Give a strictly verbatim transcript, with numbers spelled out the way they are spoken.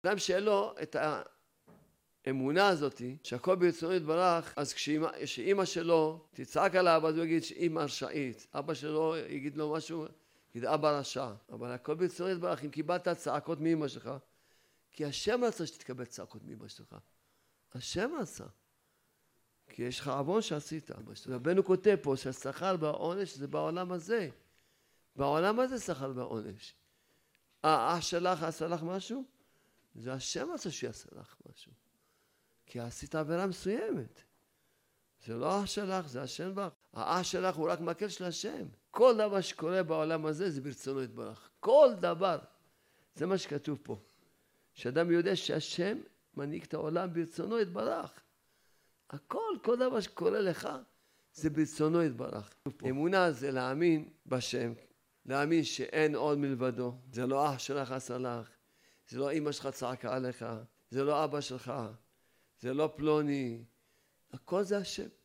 אדם שאין לו את האמונה הזאת, שהכל ברצונו יתברך, אז כשאימא שלו תצעק עליו, אז הוא יגיד שאימא רשעית. אבא שלו יגיד לו משהו, יגיד אבא רשע. אבל הכל ברצונו יתברך, אם קיבלת צעקות מאמא שלך, כי השם רצה שתתקבל צעקות מאמא שלך. השם רצה. כי יש לך עוון שעשית. רבנו כותב פה שהשכר והעונש זה בעולם הזה. בעולם הזה שכר והעונש. האח שלך עשה לך משהו? זה השם רצה שיעשה לך משהו. כי עשית עבירה מסוימת. זה לא האח שלך, זה השם בך. האח שלך הוא רק מקל של השם. כל דבר שקורה בעולם הזה זה ברצונו יתברך. כל דבר. זה מה שכתוב פה. שאדם יודע שהשם מנהיג את העולם ברצונו יתברך. הכל, כל דבר שקורה לך, זה ברצונו יתברך. אמונה זה להאמין בשם. להאמין שאין עוד מלבדו. זה לא אח שלך עשה לך. זה לא אמא שלך צעקה עליך. זה לא אבא שלך. זה לא פלוני. הכל זה השם.